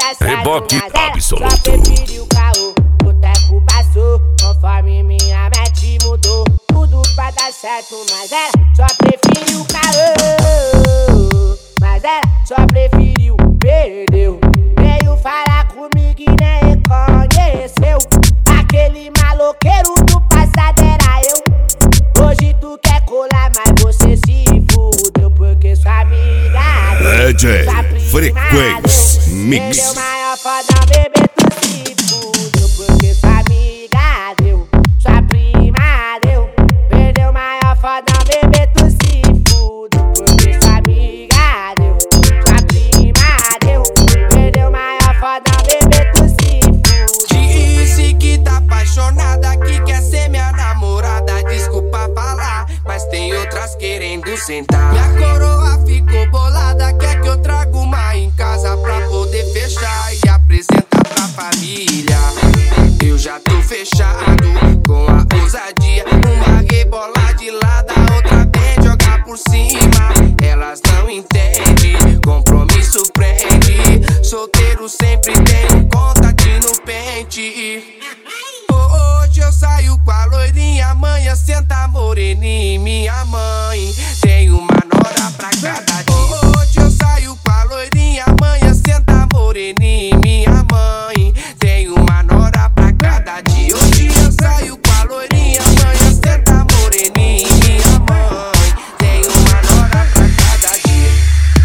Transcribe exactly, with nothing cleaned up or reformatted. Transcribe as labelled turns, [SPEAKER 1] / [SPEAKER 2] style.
[SPEAKER 1] Reboque absoluto.
[SPEAKER 2] Só preferi o caô, o tempo passou, conforme minha mente mudou. Tudo pra dar certo, mas ela só preferiu o caô. Mas ela só preferiu, perdeu. Veio falar comigo e nem reconheceu. Aquele maloqueiro do passado era eu. Hoje tu quer colar, mas você se fudeu. Porque sua amiga
[SPEAKER 1] D J Frequência Mix.
[SPEAKER 2] Perdeu maior foda, bebê, tu se fudeu. Porque sua amiga deu, sua prima deu. Perdeu maior foda, bebê, tu se fudeu. Porque sua amiga deu, sua prima deu. Perdeu maior foda, bebê, tu se fudeu.
[SPEAKER 3] Disse que tá apaixonada, que quer ser minha namorada. Desculpa falar, mas tem outras querendo sentar. Minha coroa ficou bolada, quer que eu traga uma em casa pra poder fechar e apresentar pra família. Eu já tô fechado com a ousadia. Uma rebola de lado, a outra vem jogar por cima. Elas não entendem, compromisso prende. Solteiro sempre tem um contatinho no pente. Hoje eu saio com a loirinha, amanhã senta moreninha. Minha mãe tem uma nora pra cada dia.